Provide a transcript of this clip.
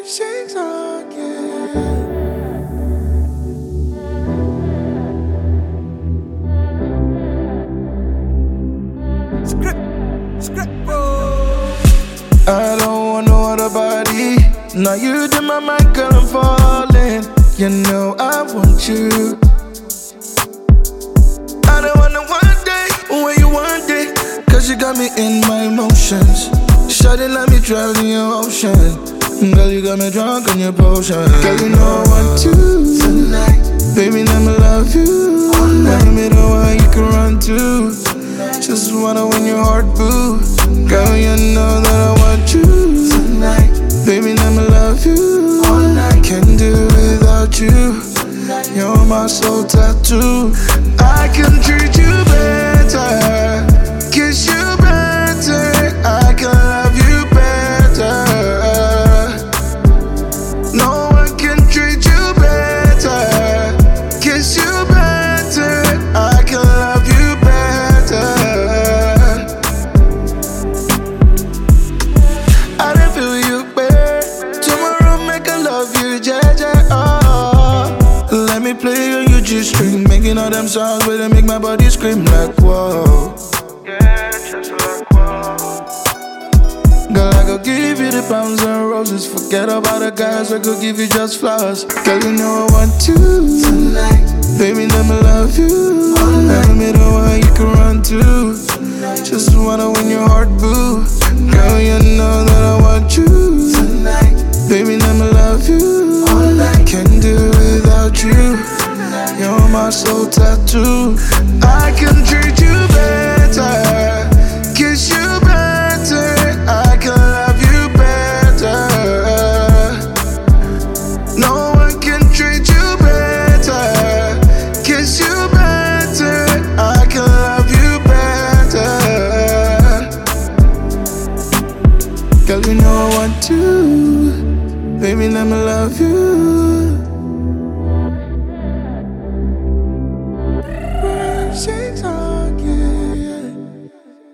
3-6 again. I don't want no other body. Now you in my mind, girl, I'm falling. You know I want you. I don't want no one day when you want it, cause you got me in my emotions. Shawty, let me drown in your ocean. Girl, you got me drunk on your potion. Girl, you know I want you tonight. Baby, let me love you all night. Let me know where you can run to. Just wanna win your heart, boo. Girl, you know that I want you tonight. Baby, let me love you all night. Can't do without you. You're my soul tattoo. I can treat you better, kiss you better, I can love you better. No one can treat you better, kiss you better, I can love you better. I didn't feel you, babe. Tomorrow make I love you, JJ. Oh, let me play on your G-string, making all them sounds where they make my body scream like whoa. Yeah, just like whoa. Girl, I could give you the pounds and roses. Forget about the guys, I could give you just flowers. Girl, you know I want you tonight. Baby, let me love you all night. Let me know where you can run to. Just wanna win your heart, boo. Girl, you know that I want you tonight. Baby, let me love you all night. Can't do without you. You're my soul tattoo. I can treat you